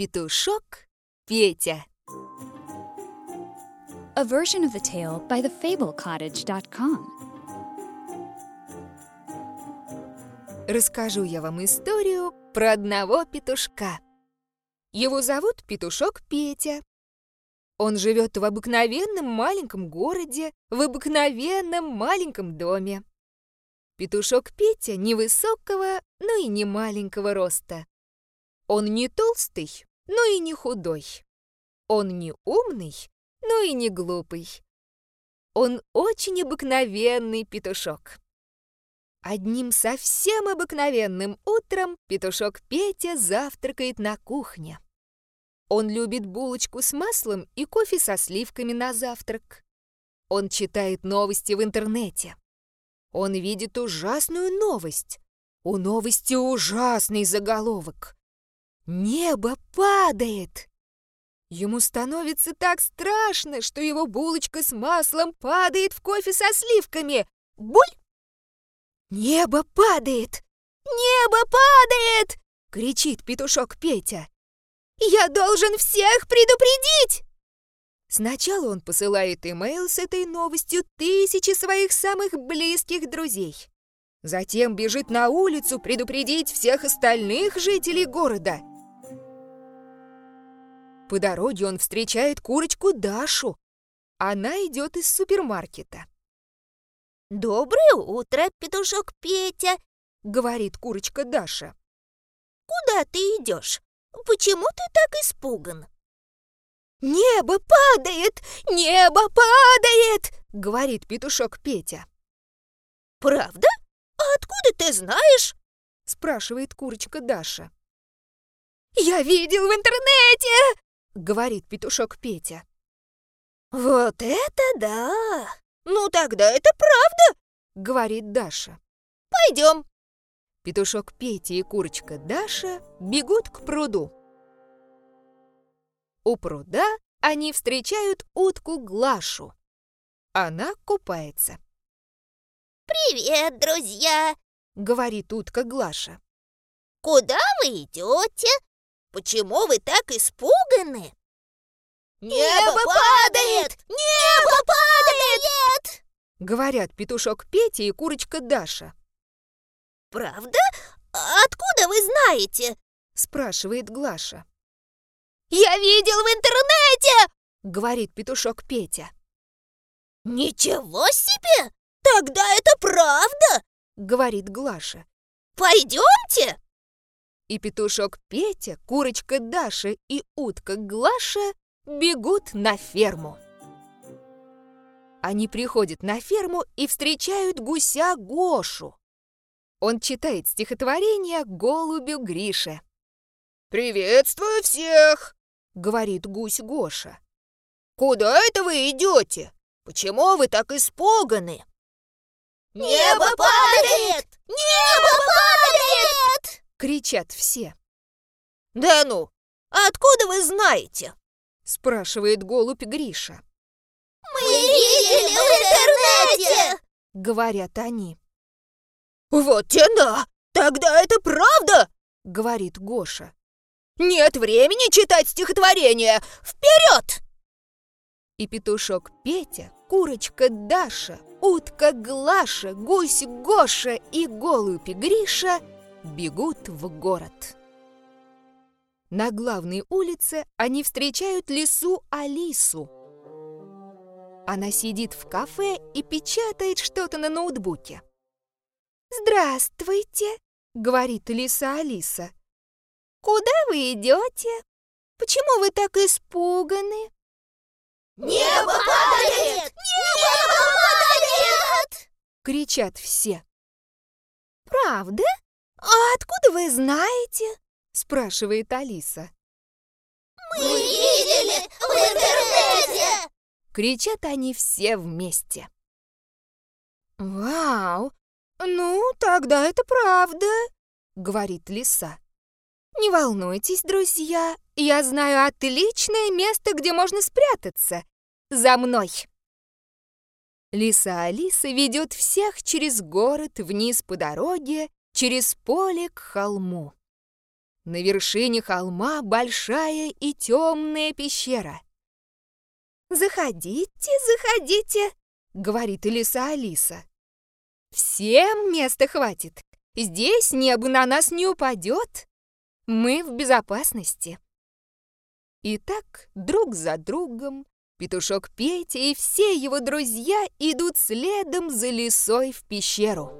Петушок Петя. A version of the tale by thefablecottage.com. Расскажу я вам историю про одного петушка. Его зовут Петушок Петя. Он живет в обыкновенном маленьком городе, в обыкновенном маленьком доме. Петушок Петя невысокого, но и не маленького роста. Он не толстый, но и не худой. Он не умный, но и не глупый. Он очень обыкновенный петушок. Одним совсем обыкновенным утром петушок Петя завтракает на кухне. Он любит булочку с маслом и кофе со сливками на завтрак. Он читает новости в интернете. Он видит ужасную новость. У новости ужасный заголовок. Небо падает. Ему становится так страшно, что его булочка с маслом падает в кофе со сливками. Буль! Небо падает! Небо падает! Кричит петушок Петя. Я должен всех предупредить! Сначала он посылает имейл с этой новостью тысячи своих самых близких друзей. Затем бежит на улицу предупредить всех остальных жителей города. По дороге он встречает курочку Дашу. Она идет из супермаркета. «Доброе утро, петушок Петя!» — говорит курочка Даша. «Куда ты идешь? Почему ты так испуган?» «Небо падает! Небо падает!» — говорит петушок Петя. «Правда? А откуда ты знаешь?» — спрашивает курочка Даша. «Я видел в интернете!» — говорит петушок Петя. «Вот это да! Ну тогда это правда!» — говорит Даша. «Пойдем!» Петушок Петя и курочка Даша бегут к пруду. У пруда они встречают утку Глашу. Она купается. «Привет, друзья!» — говорит утка Глаша. «Куда вы идете? Почему вы так испуганы?» «Небо падает! Небо падает!» — говорят петушок Петя и курочка Даша. «Правда? А откуда вы знаете?» — спрашивает Глаша. «Я видел в интернете!» — говорит петушок Петя. «Ничего себе! Тогда это правда!» — говорит Глаша. «Пойдемте!» И петушок Петя, курочка Даша и утка Глаша бегут на ферму. Они приходят на ферму и встречают гуся Гошу. Он читает стихотворение голубю Грише. «Приветствую всех!» — говорит гусь Гоша. «Куда это вы идете? Почему вы так испуганы?» «Небо падает! Небо падает!» — кричат все. «Да ну! А откуда вы знаете?» — спрашивает голубь Гриша. «Мы видели в интернете!» — говорят они. «Вот тена! Тогда это правда!» — говорит Гоша. «Нет времени читать стихотворение! Вперед!» И петушок Петя, курочка Даша, утка Глаша, гусь Гоша и голубь Гриша бегут в город. На главной улице они встречают лису Алису. Она сидит в кафе и печатает что-то на ноутбуке. «Здравствуйте», — говорит лиса Алиса. «Куда вы идете? Почему вы так испуганы?» «Небо падает! Небо падает!» — кричат все. «Правда? А откуда вы знаете?» — спрашивает Алиса. «Мы видели в интернете!» — кричат они все вместе. «Вау! Ну, тогда это правда!» — говорит лиса. «Не волнуйтесь, друзья, я знаю отличное место, где можно спрятаться. За мной!» Лиса Алиса ведет всех через город, вниз по дороге, через поле к холму. На вершине холма большая и темная пещера. «Заходите, заходите», — говорит лиса Алиса. «Всем места хватит. Здесь небо на нас не упадет. Мы в безопасности». И так друг за другом петушок Петя и все его друзья идут следом за лисой в пещеру.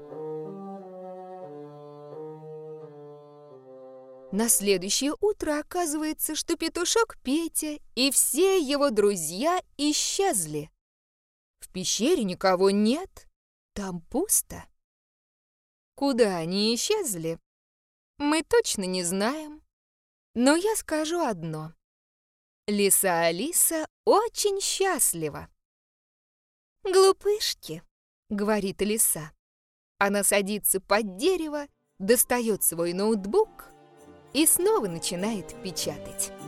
На следующее утро оказывается, что петушок Петя и все его друзья исчезли. В пещере никого нет, там пусто. Куда они исчезли, мы точно не знаем. Но я скажу одно. Лиса Алиса очень счастлива. «Глупышки», — говорит лиса. Она садится под дерево, достает свой ноутбук и снова начинает печатать.